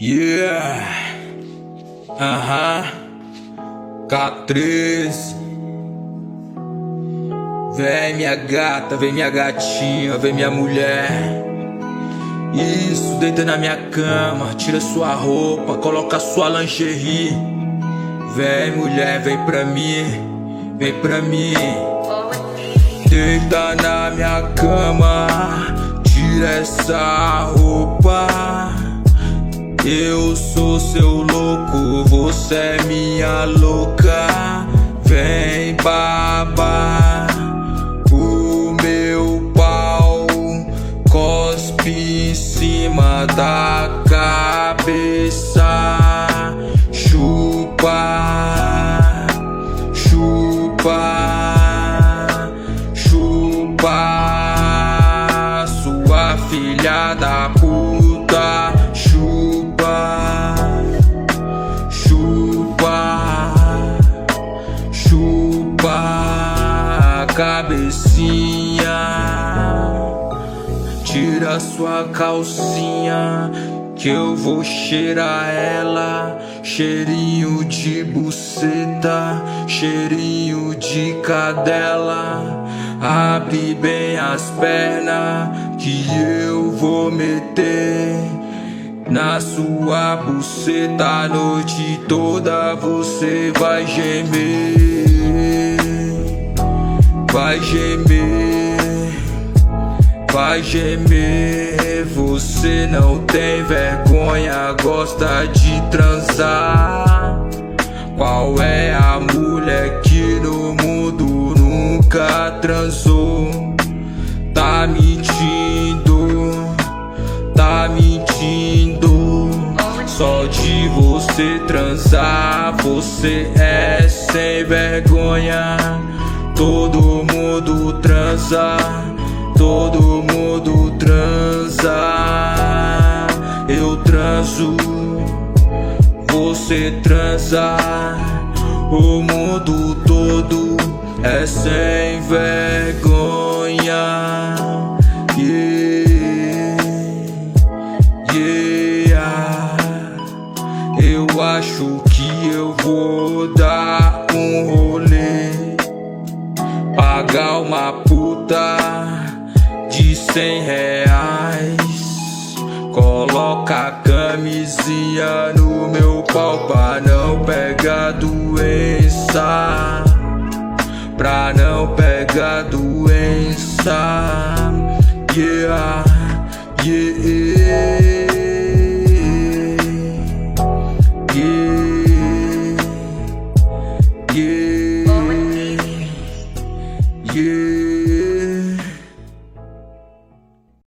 Yeah, K13. Vem minha gata, vem minha gatinha, vem minha mulher. Isso, deita na minha cama, tira sua roupa, coloca sua lingerie. Vem mulher, vem pra mim, vem pra mim. Deita na minha cama, tira essa roupa. Eu sou seu louco, você é minha louca. Vem babar o meu pau, cospe em cima da cabeça. Chupa, chupa, chupa, sua filha da puta. Chupa, chupa, chupa, cabecinha. Tira sua calcinha que eu vou cheirar ela. Cheirinho de buceta, cheirinho de cadela. Abre bem as pernas que eu vou meter na sua buceta. A noite toda você vai gemer, vai gemer, vai gemer. Você não tem vergonha, gosta de transar. Qual é a mulher que no mundo nunca transou? Tá mentindo, tá mentindo. Só de você transar, você é sem vergonha. Todo mundo transa, todo mundo transa. Eu transo, você transa. O mundo todo é sem vergonha. Yeah. Eu acho que eu vou dar um rolê, pagar uma puta de R$100. Coloca a camisinha no meu pau pra não pegar doença, pra não pegar doença. Yeah, yeah. Yeah, yeah.